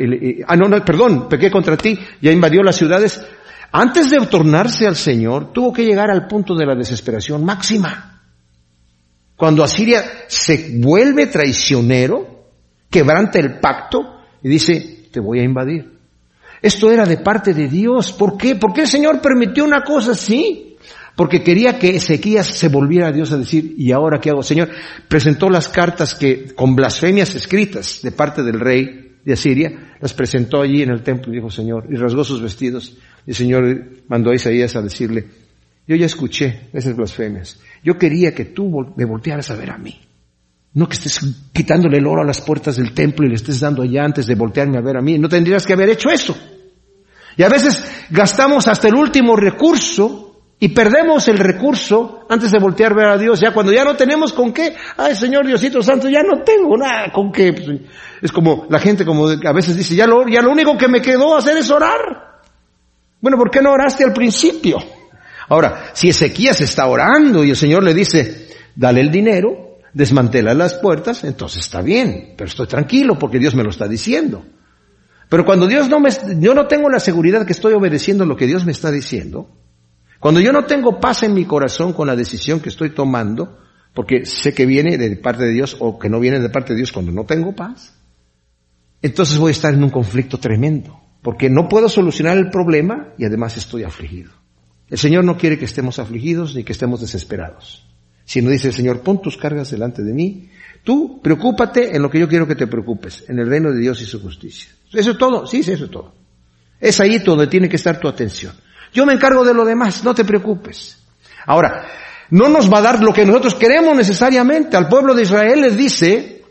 pequé contra ti, ya invadió las ciudades, antes de tornarse al Señor, tuvo que llegar al punto de la desesperación máxima. Cuando Asiria se vuelve traicionero, quebranta el pacto y dice, te voy a invadir. Esto era de parte de Dios. ¿Por qué? ¿Por qué el Señor permitió una cosa así? Porque quería que Ezequías se volviera a Dios a decir, ¿y ahora qué hago? Señor, presentó las cartas que, con blasfemias escritas de parte del rey de Asiria, las presentó allí en el templo y dijo, Señor, y rasgó sus vestidos. Y el Señor mandó a Isaías a decirle, yo ya escuché esas blasfemias. Yo quería que tú me voltearas a ver a mí. No que estés quitándole el oro a las puertas del templo y le estés dando allá antes de voltearme a ver a mí. No tendrías que haber hecho eso. Y a veces gastamos hasta el último recurso y perdemos el recurso antes de voltear a ver a Dios. Ya cuando ya no tenemos con qué, ay Señor Diosito Santo, ya no tengo nada con qué. Es como la gente como a veces dice, ya lo único que me quedó hacer es orar. Bueno, ¿por qué no oraste al principio? Ahora, si Ezequías está orando y el Señor le dice, dale el dinero, desmantela las puertas, entonces está bien, pero estoy tranquilo porque Dios me lo está diciendo. Pero cuando yo no tengo la seguridad que estoy obedeciendo lo que Dios me está diciendo, cuando yo no tengo paz en mi corazón con la decisión que estoy tomando, porque sé que viene de parte de Dios o que no viene de parte de Dios cuando no tengo paz, entonces voy a estar en un conflicto tremendo, porque no puedo solucionar el problema y además estoy afligido. El Señor no quiere que estemos afligidos ni que estemos desesperados, sino dice el Señor, pon tus cargas delante de mí, tú preocúpate en lo que yo quiero que te preocupes, en el reino de Dios y su justicia. ¿Eso es todo? Sí, eso es todo. Es ahí donde tiene que estar tu atención. Yo me encargo de lo demás, no te preocupes. Ahora, no nos va a dar lo que nosotros queremos necesariamente. Al pueblo de Israel les dice,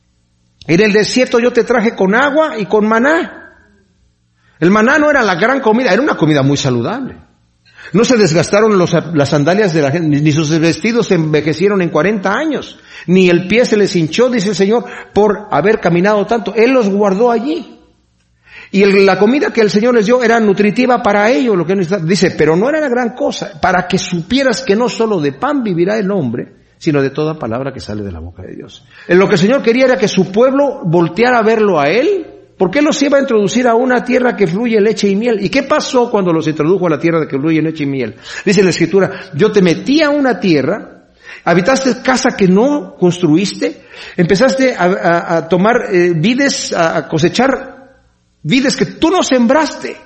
en el desierto yo te traje con agua y con maná. El maná no era la gran comida, era una comida muy saludable. No se desgastaron las sandalias de la gente, ni sus vestidos se envejecieron en 40 años, ni el pie se les hinchó, dice el Señor, por haber caminado tanto. Él los guardó allí. Y la comida que el Señor les dio era nutritiva para ellos, lo que dice, pero no era la gran cosa, para que supieras que no solo de pan vivirá el hombre, sino de toda palabra que sale de la boca de Dios. En lo que el Señor quería era que su pueblo volteara a verlo a Él, porque Él los iba a introducir a una tierra que fluye leche y miel. ¿Y qué pasó cuando los introdujo a la tierra que fluye leche y miel? Dice la Escritura, yo te metí a una tierra, habitaste casa que no construiste, empezaste a tomar vides, a cosechar vides que tú no sembraste.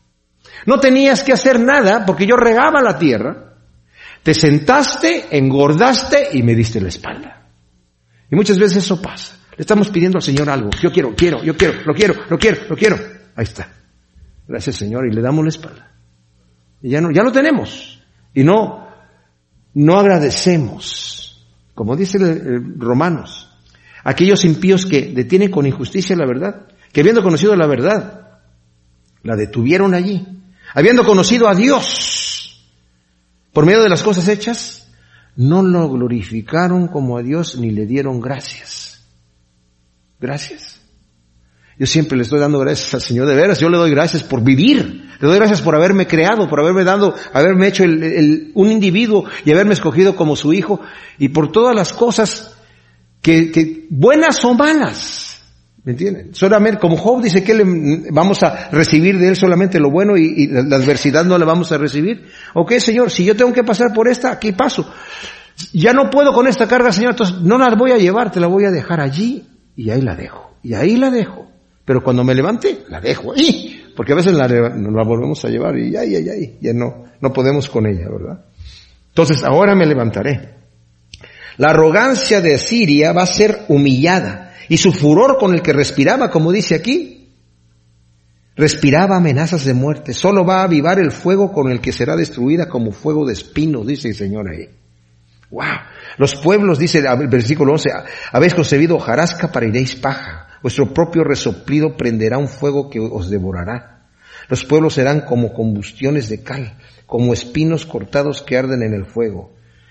No tenías que hacer nada porque yo regaba la tierra. Te sentaste, engordaste y me diste la espalda. Y muchas veces eso pasa. Le estamos pidiendo al Señor algo. Yo quiero, lo quiero. Ahí está. Gracias, Señor. Y le damos la espalda. Y ya lo tenemos. Y no agradecemos. Como dice Romanos, aquellos impíos que detienen con injusticia la verdad, que habiendo conocido la verdad, la detuvieron allí, habiendo conocido a Dios por medio de las cosas hechas, no lo glorificaron como a Dios ni le dieron gracias. Gracias. Yo siempre le estoy dando gracias al Señor, de veras. Yo le doy gracias por vivir. Le doy gracias por haberme creado, por haberme hecho un individuo y haberme escogido como su hijo, y por todas las cosas que buenas o malas. ¿Me entienden? Solamente, como Job dice que vamos a recibir de él solamente lo bueno y la adversidad no la vamos a recibir. Ok, Señor, si yo tengo que pasar por esta, aquí paso. Ya no puedo con esta carga, Señor, entonces no la voy a llevar, te la voy a dejar allí y ahí la dejo. Y ahí la dejo. Pero cuando me levante, la dejo ahí. Porque a veces la volvemos a llevar y ya no podemos con ella, ¿verdad? Entonces, ahora me levantaré. La arrogancia de Asiria va a ser humillada. Y su furor con el que respiraba, como dice aquí, respiraba amenazas de muerte. Solo va a avivar el fuego con el que será destruida como fuego de espinos, dice el Señor ahí. ¡Wow! Los pueblos, dice el versículo 11, habéis concebido hojarasca para iréis paja. Vuestro propio resoplido prenderá un fuego que os devorará. Los pueblos serán como combustiones de cal, como espinos cortados que arden en el fuego.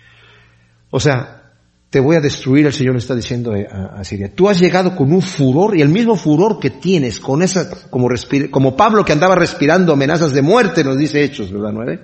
O sea, te voy a destruir, el Señor le está diciendo a Siria. Tú has llegado con un furor, y el mismo furor que tienes, con esa, como Pablo que andaba respirando amenazas de muerte, nos dice Hechos, ¿verdad, 9?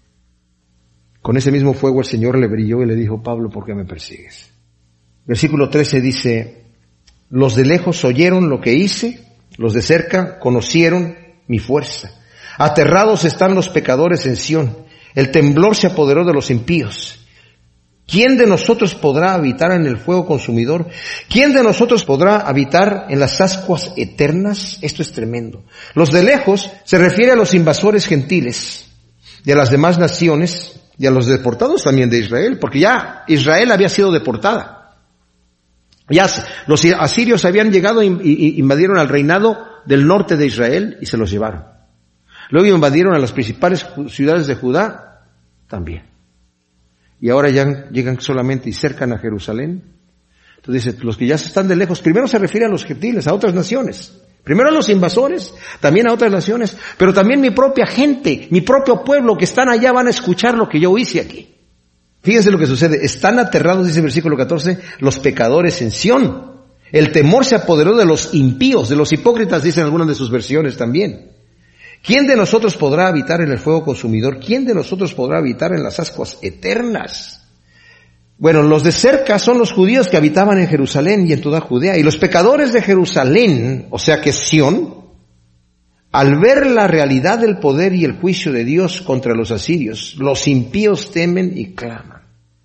Con ese mismo fuego el Señor le brilló y le dijo, Pablo, ¿por qué me persigues? Versículo 13 dice, los de lejos oyeron lo que hice, los de cerca conocieron mi fuerza. Aterrados están los pecadores en Sión, el temblor se apoderó de los impíos. ¿Quién de nosotros podrá habitar en el fuego consumidor? ¿Quién de nosotros podrá habitar en las ascuas eternas? Esto es tremendo. Los de lejos se refiere a los invasores gentiles y a las demás naciones y a los deportados también de Israel, porque ya Israel había sido deportada. Ya los asirios habían llegado e invadieron al reinado del norte de Israel y se los llevaron. Luego invadieron a las principales ciudades de Judá también. Y ahora ya llegan solamente y cercan a Jerusalén. Entonces dice, los que ya están de lejos, primero se refiere a los gentiles, a otras naciones. Primero a los invasores, también a otras naciones, pero también mi propia gente, mi propio pueblo que están allá van a escuchar lo que yo hice aquí. Fíjense lo que sucede, están aterrados, dice el versículo 14, los pecadores en Sión. El temor se apoderó de los impíos, de los hipócritas, dicen algunas de sus versiones también. ¿Quién de nosotros podrá habitar en el fuego consumidor? ¿Quién de nosotros podrá habitar en las ascuas eternas? Bueno, los de cerca son los judíos que habitaban en Jerusalén y en toda Judea. Y los pecadores de Jerusalén, o sea que Sión, al ver la realidad del poder y el juicio de Dios contra los asirios, los impíos temen y claman.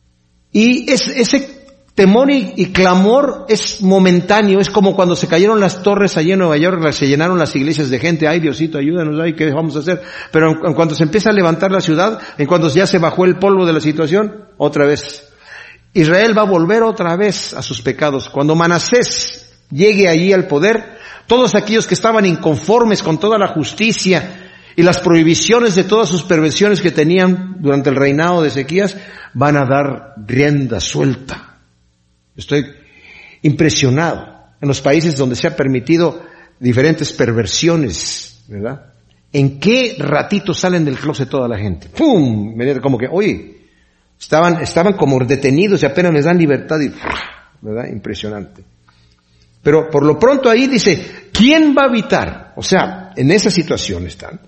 Y ese temor y clamor es momentáneo, es como cuando se cayeron las torres allí en Nueva York, se llenaron las iglesias de gente, ay Diosito, ayúdanos, ay, ¿qué vamos a hacer? Pero en cuanto se empieza a levantar la ciudad, en cuanto ya se bajó el polvo de la situación, otra vez. Israel va a volver otra vez a sus pecados. Cuando Manasés llegue allí al poder, todos aquellos que estaban inconformes con toda la justicia y las prohibiciones de todas sus perversiones que tenían durante el reinado de Ezequías, van a dar rienda suelta. Estoy impresionado en los países donde se ha permitido diferentes perversiones, ¿verdad? ¿En qué ratito salen del closet toda la gente? ¡Pum! Como que, oye, estaban como detenidos y apenas les dan libertad y, ¿verdad? Impresionante. Pero por lo pronto ahí dice, ¿quién va a habitar? O sea, en esa situación están.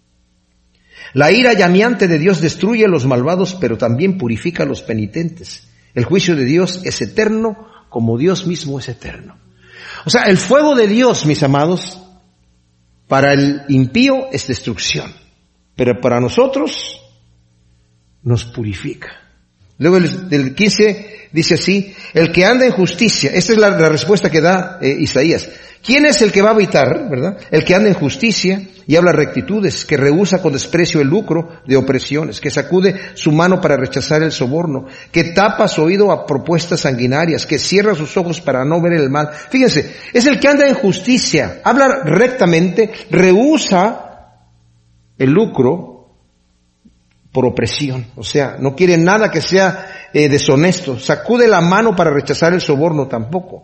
La ira llameante de Dios destruye a los malvados, pero también purifica a los penitentes. El juicio de Dios es eterno, como Dios mismo es eterno. O sea, el fuego de Dios, mis amados, para el impío es destrucción, pero para nosotros nos purifica. Luego del 15 dice así, el que anda en justicia, esta es la respuesta que da Isaías. ¿Quién es el que va a habitar, verdad? El que anda en justicia y habla rectitudes, que rehúsa con desprecio el lucro de opresiones, que sacude su mano para rechazar el soborno, que tapa su oído a propuestas sanguinarias, que cierra sus ojos para no ver el mal. Fíjense, es el que anda en justicia, habla rectamente, rehúsa el lucro por opresión, o sea, no quiere nada que sea deshonesto, sacude la mano para rechazar el soborno tampoco.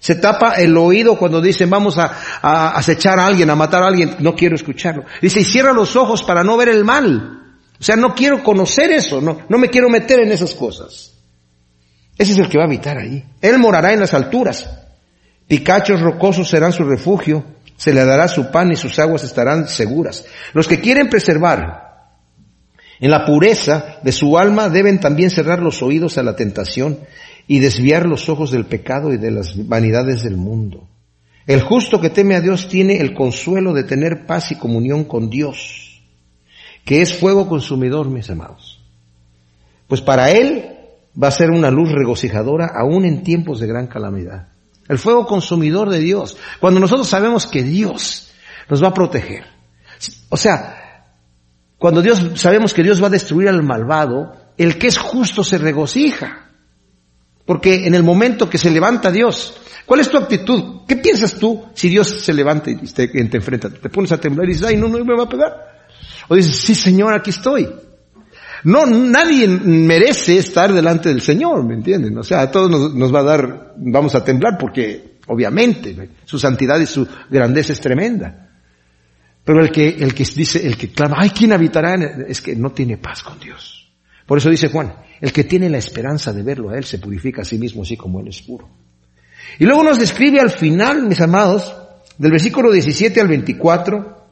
Se tapa el oído cuando dicen vamos a acechar a alguien, a matar a alguien. No quiero escucharlo. Dice, y cierra los ojos para no ver el mal. O sea, no quiero conocer eso, no me quiero meter en esas cosas. Ese es el que va a habitar ahí. Él morará en las alturas. Picachos rocosos serán su refugio. Se le dará su pan y sus aguas estarán seguras. Los que quieren preservar en la pureza de su alma deben también cerrar los oídos a la tentación y desviar los ojos del pecado y de las vanidades del mundo. El justo que teme a Dios tiene el consuelo de tener paz y comunión con Dios, que es fuego consumidor, mis amados. Pues para él va a ser una luz regocijadora aún en tiempos de gran calamidad. El fuego consumidor de Dios. Cuando nosotros sabemos que Dios nos va a proteger. O sea, cuando sabemos que Dios va a destruir al malvado, el que es justo se regocija. Porque en el momento que se levanta Dios, ¿cuál es tu actitud? ¿Qué piensas tú si Dios se levanta y te enfrenta? ¿Te pones a temblar y dices, ay, no me va a pegar? O dices, sí, Señor, aquí estoy. No, nadie merece estar delante del Señor, ¿me entienden? O sea, a todos nos va a dar, vamos a temblar porque, obviamente, su santidad y su grandeza es tremenda. Pero el que dice, el que clama, ay, ¿quién habitará? Es que no tiene paz con Dios. Por eso dice Juan, el que tiene la esperanza de verlo a Él se purifica a sí mismo así como Él es puro. Y luego nos describe al final, mis amados, del versículo 17 al 24,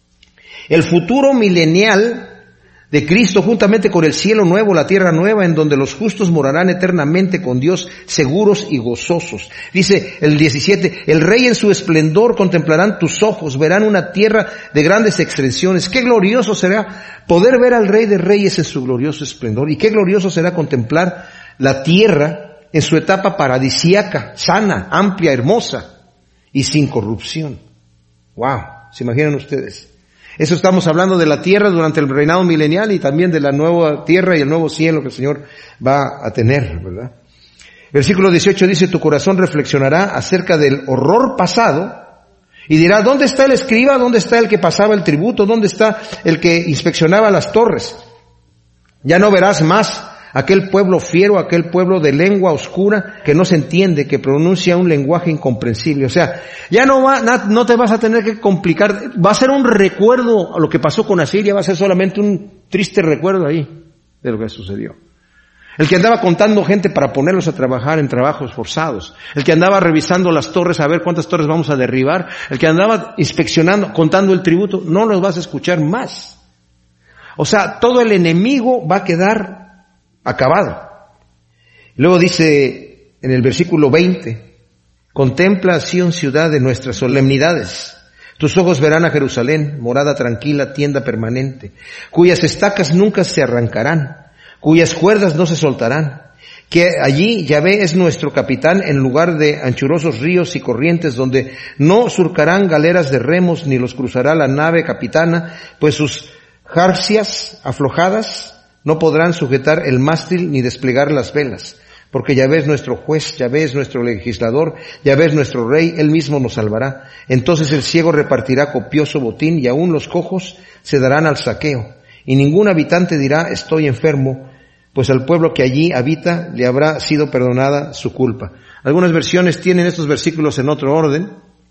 el futuro milenial de Cristo juntamente con el cielo nuevo, la tierra nueva, en donde los justos morarán eternamente con Dios, seguros y gozosos. Dice el 17, el Rey en su esplendor contemplarán tus ojos, verán una tierra de grandes extensiones. Qué glorioso será poder ver al Rey de Reyes en su glorioso esplendor, y qué glorioso será contemplar la tierra en su etapa paradisíaca, sana, amplia, hermosa y sin corrupción. Wow, ¿se imaginan ustedes? Eso estamos hablando de la tierra durante el reinado milenial y también de la nueva tierra y el nuevo cielo que el Señor va a tener, ¿verdad? Versículo 18 dice, tu corazón reflexionará acerca del horror pasado y dirá, ¿dónde está el escriba? ¿Dónde está el que pasaba el tributo? ¿Dónde está el que inspeccionaba las torres? Ya no verás más aquel pueblo fiero, aquel pueblo de lengua oscura que no se entiende, que pronuncia un lenguaje incomprensible. O sea, ya no te vas a tener que complicar, va a ser un recuerdo a lo que pasó con Asiria, va a ser solamente un triste recuerdo ahí de lo que sucedió. El que andaba contando gente para ponerlos a trabajar en trabajos forzados, el que andaba revisando las torres a ver cuántas torres vamos a derribar, el que andaba inspeccionando, contando el tributo, no los vas a escuchar más. O sea, todo el enemigo va a quedar acabado. Luego dice en el versículo 20, contempla a Sión, ciudad de nuestras solemnidades. Tus ojos verán a Jerusalén, morada tranquila, tienda permanente, cuyas estacas nunca se arrancarán, cuyas cuerdas no se soltarán. Que allí Yahvé es nuestro capitán en lugar de anchurosos ríos y corrientes donde no surcarán galeras de remos ni los cruzará la nave capitana, pues sus jarcias aflojadas no podrán sujetar el mástil ni desplegar las velas, porque Yahvé es nuestro juez, Yahvé es nuestro legislador, Yahvé es nuestro rey, Él mismo nos salvará. Entonces el ciego repartirá copioso botín y aún los cojos se darán al saqueo. Y ningún habitante dirá, estoy enfermo, pues al pueblo que allí habita le habrá sido perdonada su culpa. Algunas versiones tienen estos versículos en otro orden.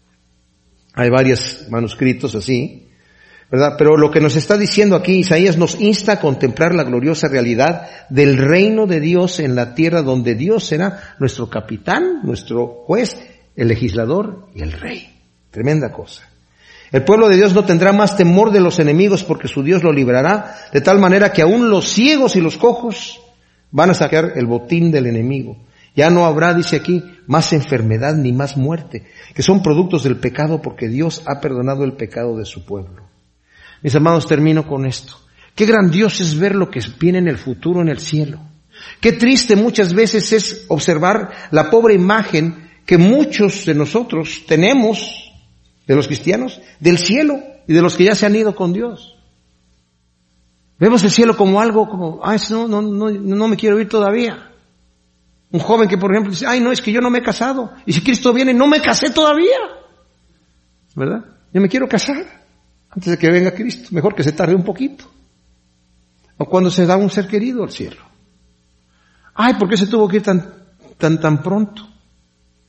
Hay varios manuscritos así, ¿verdad? Pero lo que nos está diciendo aquí Isaías nos insta a contemplar la gloriosa realidad del reino de Dios en la tierra, donde Dios será nuestro capitán, nuestro juez, el legislador y el rey. Tremenda cosa. El pueblo de Dios no tendrá más temor de los enemigos porque su Dios lo librará, de tal manera que aún los ciegos y los cojos van a sacar el botín del enemigo. Ya no habrá, dice aquí, más enfermedad ni más muerte, que son productos del pecado porque Dios ha perdonado el pecado de su pueblo. Mis amados, termino con esto. Qué grandioso es ver lo que viene en el futuro en el cielo. Qué triste muchas veces es observar la pobre imagen que muchos de nosotros tenemos, de los cristianos, del cielo y de los que ya se han ido con Dios. Vemos el cielo como algo como, no me quiero ir todavía. Un joven que, por ejemplo, dice, no, es que yo no me he casado. Y si Cristo viene, no me casé todavía. ¿Verdad? Yo me quiero casar antes de que venga Cristo. Mejor que se tarde un poquito. O cuando se da un ser querido al cielo. ¿Por qué se tuvo que ir tan pronto?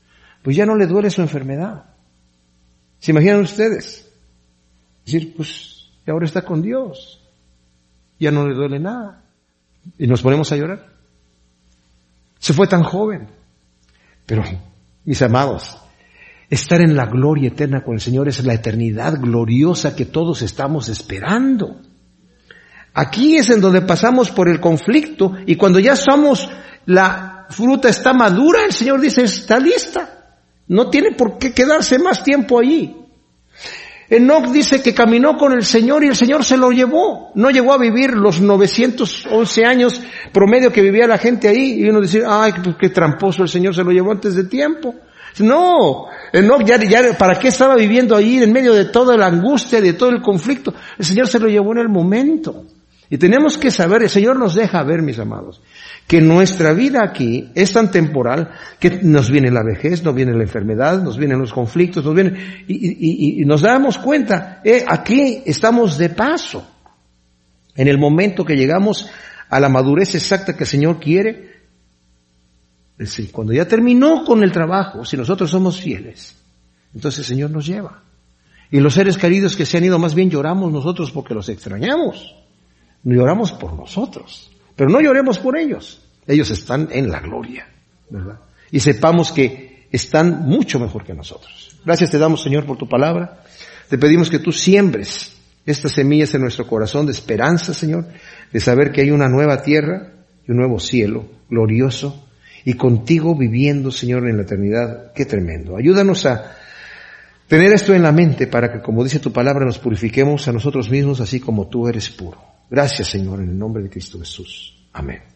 pues ya no le duele su enfermedad. ¿Se imaginan ustedes? Es decir, pues ahora está con Dios. Ya no le duele nada. Y nos ponemos a llorar. Se fue tan joven. Pero, mis amados, estar en la gloria eterna con el Señor es la eternidad gloriosa que todos estamos esperando. Aquí es en donde pasamos por el conflicto y cuando ya somos, la fruta está madura, el Señor dice, está lista. No tiene por qué quedarse más tiempo allí. Enoc dice que caminó con el Señor y el Señor se lo llevó. No llegó a vivir los 911 años promedio que vivía la gente ahí. Y uno dice, ay, pues qué tramposo, el Señor se lo llevó antes de tiempo. No, Enoc ya, ¿para qué estaba viviendo ahí en medio de toda la angustia, de todo el conflicto? El Señor se lo llevó en el momento. Y tenemos que saber, el Señor nos deja ver, mis amados, que nuestra vida aquí es tan temporal que nos viene la vejez, nos viene la enfermedad, nos vienen los conflictos, nos vienen, y nos damos cuenta, aquí estamos de paso. En el momento que llegamos a la madurez exacta que el Señor quiere, es decir, cuando ya terminó con el trabajo, si nosotros somos fieles, entonces el Señor nos lleva. Y los seres queridos que se han ido, más bien lloramos nosotros porque los extrañamos. Lloramos por nosotros, pero no lloremos por ellos. Ellos están en la gloria, ¿verdad? Y sepamos que están mucho mejor que nosotros. Gracias te damos, Señor, por tu palabra. Te pedimos que tú siembres estas semillas en nuestro corazón de esperanza, Señor, de saber que hay una nueva tierra y un nuevo cielo glorioso y contigo viviendo, Señor, en la eternidad. Qué tremendo. Ayúdanos a tener esto en la mente para que, como dice tu palabra, nos purifiquemos a nosotros mismos así como tú eres puro. Gracias, Señor, en el nombre de Cristo Jesús. Amén.